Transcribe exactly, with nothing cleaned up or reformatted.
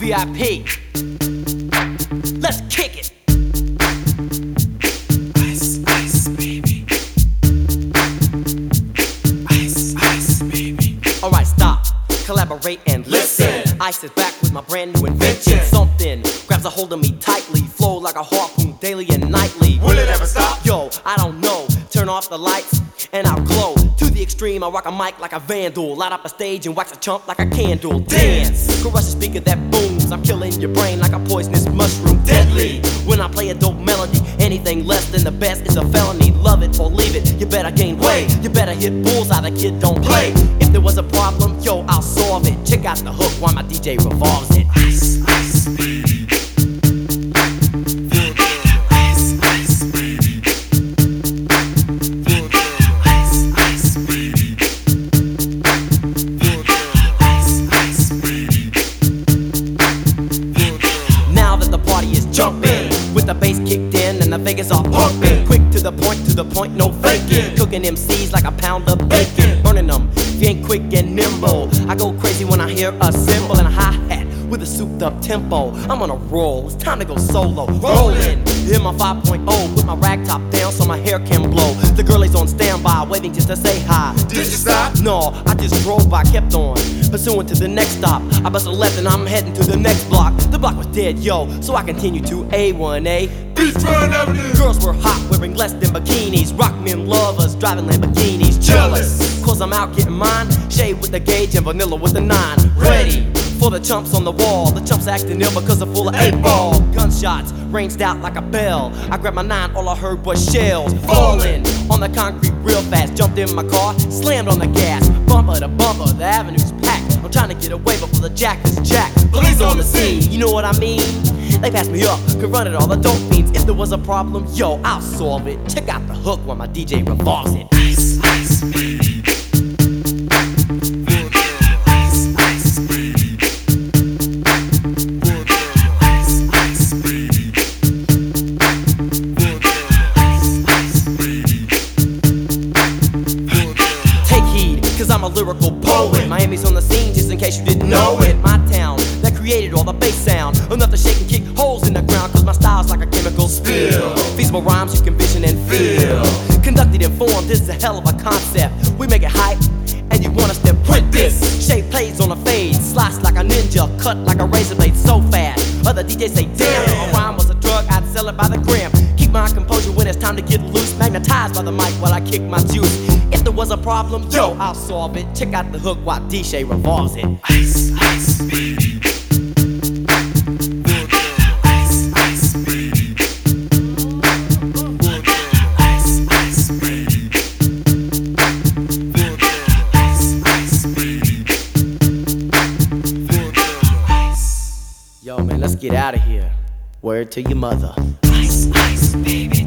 V I P. Let's kick it. Ice, ice, baby. Ice, ice, baby. Alright, stop, collaborate and listen. Ice is back with my brand new invention. Something grabs a hold of me tightly, flow like a harpoon daily and nightly. Will it ever stop? Yo, I don't know. Turn off the lights and I'll glow. To the extreme, I rock a mic like a vandal. Light up a stage and wax a chump like a candle. Dance, crush a speaker that booms. I'm killing your brain like a poisonous mushroom. Deadly, when I play a dope melody. Anything less than the best is a felony. Love it or leave it, you better gain weight. You better hit bullseye, the kid don't play. If there was a problem, yo, I'll solve it. Check out the hook while my D J revolves it. Ice, ice, baby. Jumping with the bass kicked in and the Vegas are pumping. Quick to the point, to the point, no faking. Cooking M Cs like a pound of bacon. Burning them if you ain't quick and nimble. I go crazy when I hear a cymbal and a hi-hat with a souped up tempo. I'm on a roll, it's time to go solo. Rolling in my five point oh, put my rag top down so my hair can blow. The girlie's on standby, waiting just to say hi. Did you stop? No, I just drove by, kept on pursuing to the next stop. I bust a left and I'm heading to the next block. The block was dead, yo, so I continue to A one A. Beachfront Avenue. Girls were hot, wearing less than bikinis. Rock men lovers, driving Lamborghinis. Jealous, cause I'm out getting mine. Shade with the gauge and vanilla with the nine. Ready for the chumps on the wall. The chumps acting ill because they're full of eight ball. Gunshots ranged out like a bell. I grabbed my nine, all I heard was shells falling on the concrete real fast. Jumped in my car, slammed on the gas. Bumper to bumper, the avenue's packed. I'm trying to get away before the jack is jacked. Police on the scene, you know what I mean? They passed me up, could run it all the dope fiends. If there was a problem, yo, I'll solve it. Check out the hook while my D J revolves it. Ice, ice, baby. I'm a lyrical poet. Miami's on the scene, just in case you didn't know it. My town that created all the bass sound, enough to shake and kick holes in the ground. Cause my style's like a chemical spill. Feasible rhymes you can vision and feel. Conducted in form, this is a hell of a concept. We make it hype, and you want us to print this. Shape plays on a fade, slice like a ninja, cut like a razor blade so fast. Other D Js say, damn, if a rhyme was a drug, I'd sell it by the gram. Keep my composure when it's time to get loose. Magnetized by the mic while I kick my juice. If there was a problem, yo, I'll solve it. Check out the hook while D J revolves it. Ice, ice, baby. Ice, ice, baby. Ice, ice, baby. Ice, ice, baby. Yo, man, let's get out of here. Word to your mother. Ice, ice, baby.